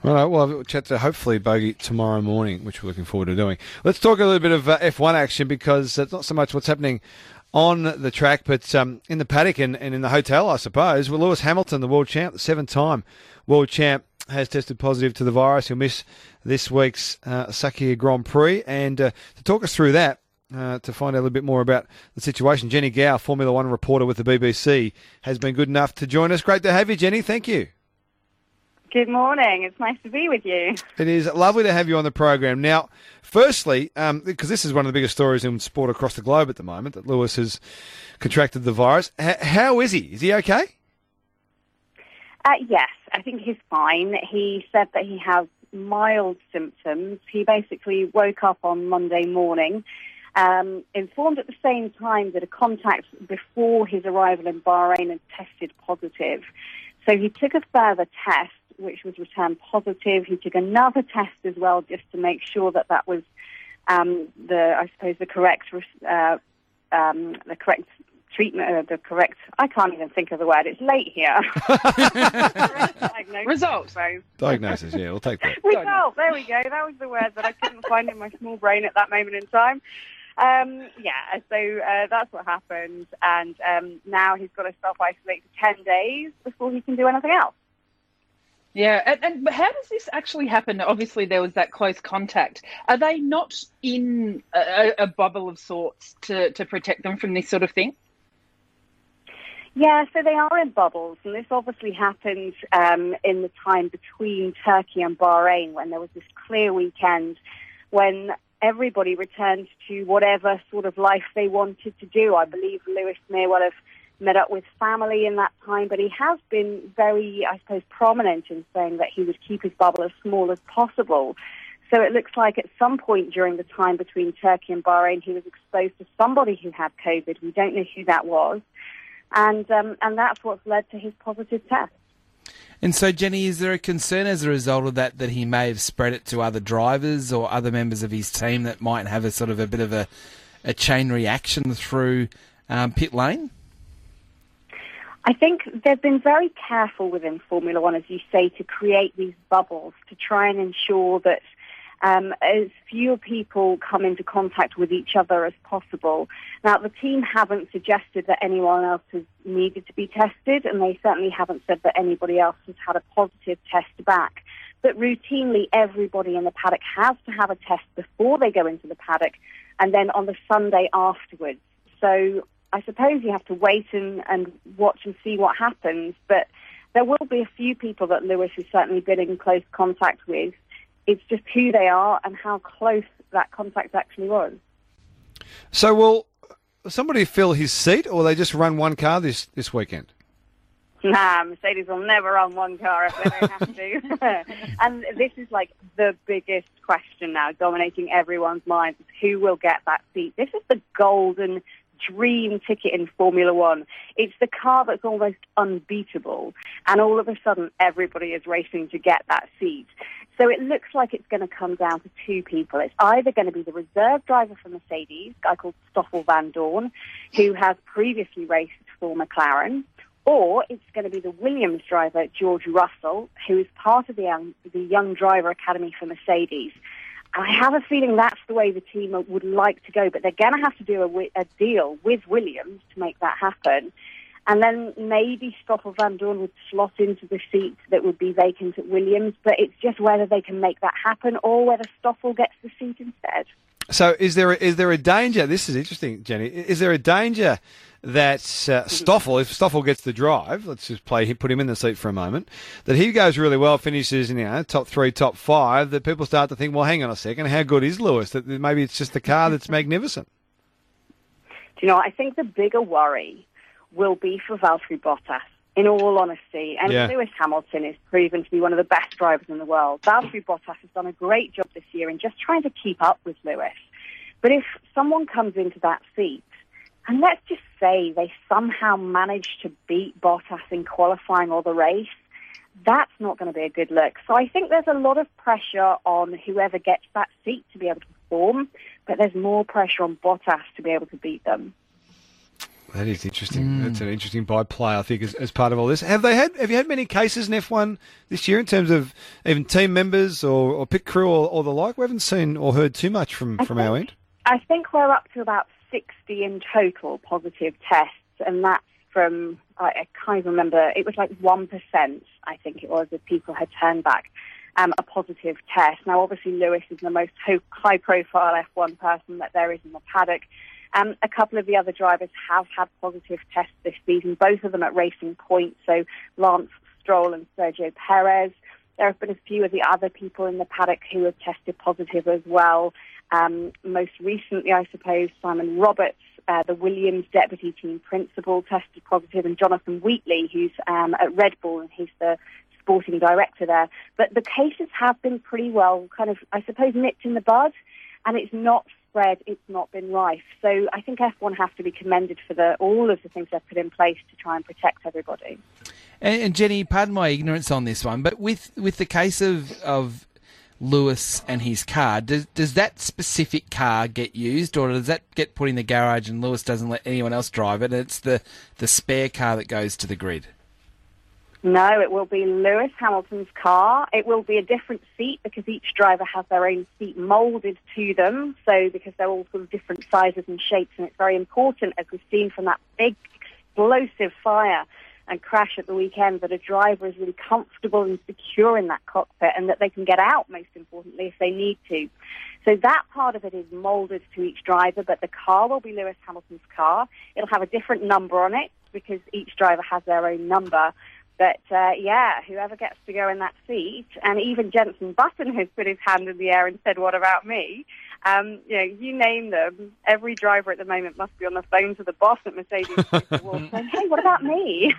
Right, well, we'll chat to hopefully Bogey tomorrow morning, which we're looking forward to doing. Let's talk a little bit of F1 action, because it's not so much what's happening on the track, but in the paddock and in the hotel, I suppose. Well, Lewis Hamilton, the world champ, the 7-time world champ, has tested positive to the virus. He'll miss this week's Sakhir Grand Prix. And to talk us through that, to find out a little bit more about the situation, Jenny Gow, Formula One reporter with the BBC, has been good enough to join us. Great to have you, Jenny. Thank you. Good morning. It's nice to be with you. It is lovely to have you on the program. Now, firstly, because this is one of the biggest stories in sport across the globe at the moment, that Lewis has contracted the virus. How is he? Is he okay? Yes, I think he's fine. He said that he has mild symptoms. He basically woke up on Monday morning, informed at the same time that a contact before his arrival in Bahrain had tested positive. So he took a further test, which was returned positive. He took another test as well, just to make sure that that was the correct treatment, the correct. I can't even think of the word. It's late here. Diagnosis. Yeah, we'll take that. Result. There we go. That was the word that I couldn't find in my small brain at that moment in time. So that's what happened, and now he's got to self-isolate for 10 days before he can do anything else. Yeah, and how does this actually happen? Obviously, there was that close contact. Are they not in a bubble of sorts to protect them from this sort of thing? Yeah, so they are in bubbles, and this obviously happened in the time between Turkey and Bahrain, when there was this clear weekend when everybody returned to whatever sort of life they wanted to do. I believe Lewis may well have met up with family in that time, but he has been very, I suppose, prominent in saying that he would keep his bubble as small as possible. So it looks like at some point during the time between Turkey and Bahrain, he was exposed to somebody who had COVID. We don't know who that was. And that's what's led to his positive test. And so, Jenny, is there a concern as a result of that he may have spread it to other drivers or other members of his team that might have a sort of a bit of a chain reaction through pit lane? I think they've been very careful within Formula One, as you say, to create these bubbles to try and ensure that as few people come into contact with each other as possible. Now, the team haven't suggested that anyone else has needed to be tested, and they certainly haven't said that anybody else has had a positive test back. But routinely, everybody in the paddock has to have a test before they go into the paddock, and then on the Sunday afterwards. So I suppose you have to wait and watch and see what happens, but there will be a few people that Lewis has certainly been in close contact with. It's just who they are and how close that contact actually was. So will somebody fill his seat, or will they just run one car this weekend? Nah, Mercedes will never run one car if they don't have to. And this is like the biggest question now, dominating everyone's minds, is who will get that seat. This is the golden dream ticket in Formula One. It's the car that's almost unbeatable, and all of a sudden everybody is racing to get that seat. So it looks like it's going to come down to two people. It's either going to be the reserve driver for Mercedes, a guy called Stoffel Vandoorne, who has previously raced for McLaren, or it's going to be the Williams driver, George Russell, who is part of the Young Driver Academy for Mercedes. I have a feeling that's the way the team would like to go, but they're going to have to do a deal with Williams to make that happen. And then maybe Stoffel Vandoorne would slot into the seat that would be vacant at Williams, but it's just whether they can make that happen or whether Stoffel gets the seat instead. So is there a danger, this is interesting, Jenny, is there a danger that Stoffel, if Stoffel gets the drive, let's just put him in the seat for a moment, that he goes really well, finishes in top 3, top 5, that people start to think, well, hang on a second, how good is Lewis? That maybe it's just the car that's magnificent. Do you know, I think the bigger worry will be for Valtteri Bottas, in all honesty. And Lewis Hamilton is proven to be one of the best drivers in the world. Valtteri Bottas has done a great job this year in just trying to keep up with Lewis. But if someone comes into that seat, and let's just say they somehow manage to beat Bottas in qualifying or the race, that's not going to be a good look. So I think there's a lot of pressure on whoever gets that seat to be able to perform, but there's more pressure on Bottas to be able to beat them. That is interesting. That's an interesting byplay, I think, as part of all this. Have you had many cases in F1 this year in terms of even team members or pit crew or the like? We haven't seen or heard too much from our end. I think we're up to about 60 in total positive tests, and that's from, I can't remember, it was like 1%, I think it was, of people had turned back a positive test. Now, obviously, Lewis is the most high-profile F1 person that there is in the paddock. A couple of the other drivers have had positive tests this season, both of them at Racing Point, so Lance Stroll and Sergio Perez. There have been a few of the other people in the paddock who have tested positive as well. Most recently, I suppose, Simon Roberts, the Williams deputy team principal, tested positive, and Jonathan Wheatley, who's at Red Bull, and he's the sporting director there. But the cases have been pretty well, kind of, I suppose, nipped in the bud, and it's not spread, it's not been rife. So I think F1 have to be commended for all of the things they've put in place to try and protect everybody. And Jenny, pardon my ignorance on this one, but with the case of Lewis and his car, does that specific car get used, or does that get put in the garage and Lewis doesn't let anyone else drive it? It's the spare car that goes to the grid. No, it will be Lewis Hamilton's car. It will be a different seat because each driver has their own seat moulded to them. So because they're all sort of different sizes and shapes, and it's very important, as we've seen from that big explosive fire and crash at the weekend, that a driver is really comfortable and secure in that cockpit, and that they can get out, most importantly, if they need to. So that part of it is moulded to each driver, but the car will be Lewis Hamilton's car. It'll have a different number on it because each driver has their own number. But, whoever gets to go in that seat, and even Jenson Button has put his hand in the air and said, what about me? You name them. Every driver at the moment must be on the phone to the boss at Mercedes saying, hey, what about me?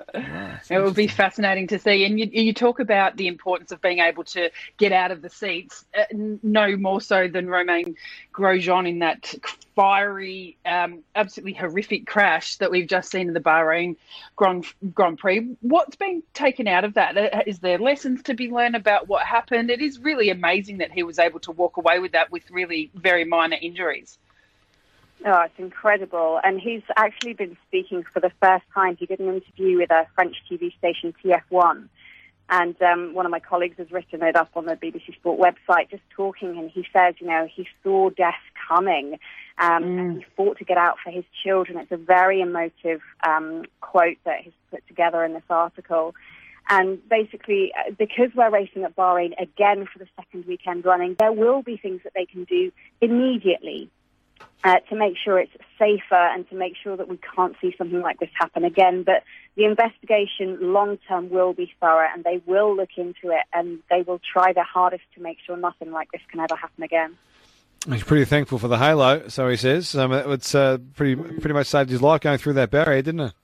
It will be fascinating to see. And you talk about the importance of being able to get out of the seats, no more so than Romain Grosjean in that fiery, absolutely horrific crash that we've just seen in the Bahrain Grand Prix. What's been taken out of that? Is there lessons to be learned about what happened? It is really amazing that he was able to walk away with that with really very minor injuries. Oh, it's incredible. And he's actually been speaking for the first time. He did an interview with a French TV station, TF1. And one of my colleagues has written it up on the BBC Sport website, just talking. And he says, he saw death coming. And he fought to get out for his children. It's a very emotive quote that he's put together in this article. And basically, because we're racing at Bahrain again for the second weekend running, there will be things that they can do immediately to make sure it's safer and to make sure that we can't see something like this happen again. But the investigation long-term will be thorough, and they will look into it, and they will try their hardest to make sure nothing like this can ever happen again. He's pretty thankful for the halo, so he says. It's pretty much saved his life going through that barrier, didn't it?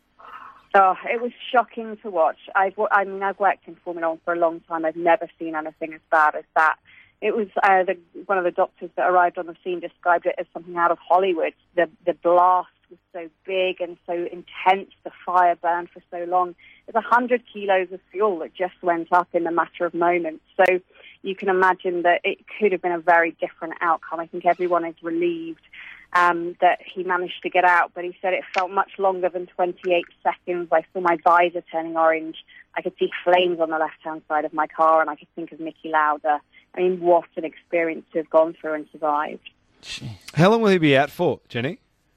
Oh, it was shocking to watch. I've worked in Formula One for a long time. I've never seen anything as bad as that. It was one of the doctors that arrived on the scene described it as something out of Hollywood. The blast was so big and so intense. The fire burned for so long. There's 100 kilos of fuel that just went up in a matter of moments. So you can imagine that it could have been a very different outcome. I think everyone is relieved that he managed to get out, but he said it felt much longer than 28 seconds. I saw my visor turning orange. I could see flames on the left-hand side of my car, and I could think of Niki Lauda. I mean, what an experience to have gone through and survived. How long will he be out for, Jenny?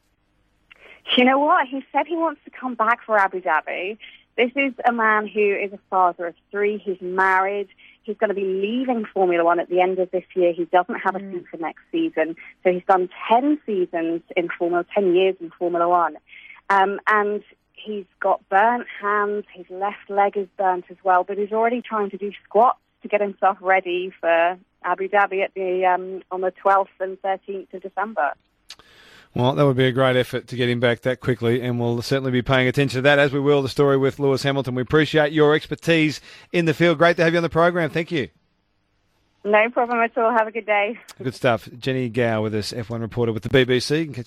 You know what? He said he wants to come back for Abu Dhabi. This is a man who is a father of 3. He's married. He's going to be leaving Formula One at the end of this year. He doesn't have a seat for next season. So he's done 10 seasons in 10 years in Formula One. And he's got burnt hands. His left leg is burnt as well, but he's already trying to do squats to get himself ready for Abu Dhabi on the 12th and 13th of December. Well, that would be a great effort to get him back that quickly, and we'll certainly be paying attention to that, as we will the story with Lewis Hamilton. We appreciate your expertise in the field. Great to have you on the program. Thank you. No problem at all. Have a good day. Good stuff. Jenny Gow with us, F1 reporter with the BBC. You can catch